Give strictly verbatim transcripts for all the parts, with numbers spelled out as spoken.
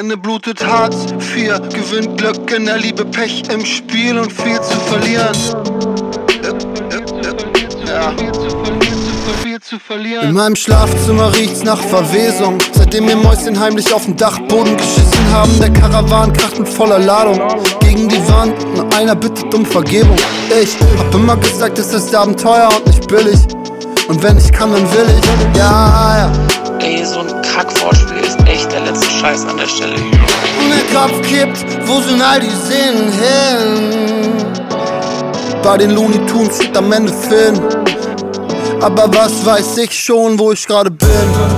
Ende blutet Hartz vier, gewinnt Glück in der Liebe, Pech im Spiel und viel zu verlieren. Ja. Viel zu verlieren. In meinem Schlafzimmer riecht's nach Verwesung. Seitdem wir Mäuschen heimlich auf den Dachboden geschissen haben, der Karawan kracht mit voller Ladung gegen die Wand und einer bittet um Vergebung. Ich hab immer gesagt, es ist Abenteuer und nicht billig. Und wenn ich kann, dann will ich. Ja, ja. Ey, so ein Kackwortspiel ist echt der letzte Scheiß an der Stelle. Und der Kopf kippt, wo sind all die Szenen hin? Bei den Looney Tunes steht am Ende Film. Aber was weiß ich schon, wo ich gerade bin?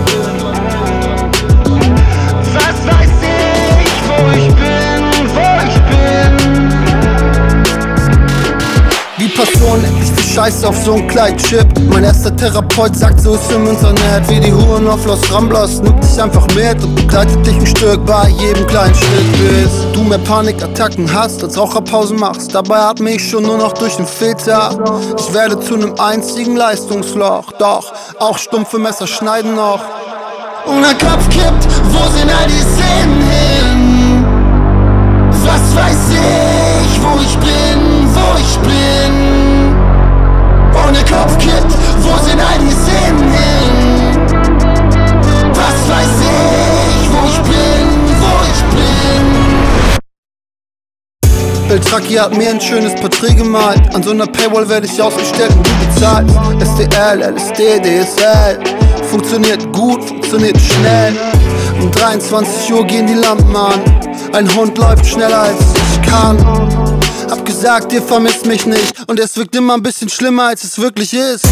Was weiß ich, wo ich bin, wo ich bin? Die Passion endlich die Scheiße auf so ein Kleid-Chip. Mein erster Therapeut sagt, so ist im Internet. Wie die Huren auf Los Ramblas, nimmt dich einfach mit und begleitet dich ein Stück bei jedem kleinen Schritt, bis du mehr Panikattacken hast, als Raucherpausen machst. Dabei atme ich schon nur noch durch den Filter. Ich werde zu nem einzigen Leistungsloch, doch auch stumpfe Messer schneiden noch. Und der Kopf kippt, wo sind all die Szenen hin? Was weiß ich, wo ich bin, wo ich bin? Und der Kopf kippt, wo sind all die Szenen hin? Was weiß ich, wo ich bin, wo ich bin? Beltraki hat mir ein schönes Porträt gemalt. An so einer Paywall werde ich ausgestellt und du bezahlst. S D L, L S D, D S L. Funktioniert gut, funktioniert schnell. Um dreiundzwanzig Uhr gehen die Lampen an. Ein Hund läuft schneller als ich kann. Hab gesagt, ihr vermisst mich nicht. Und es wirkt immer ein bisschen schlimmer, als es wirklich ist.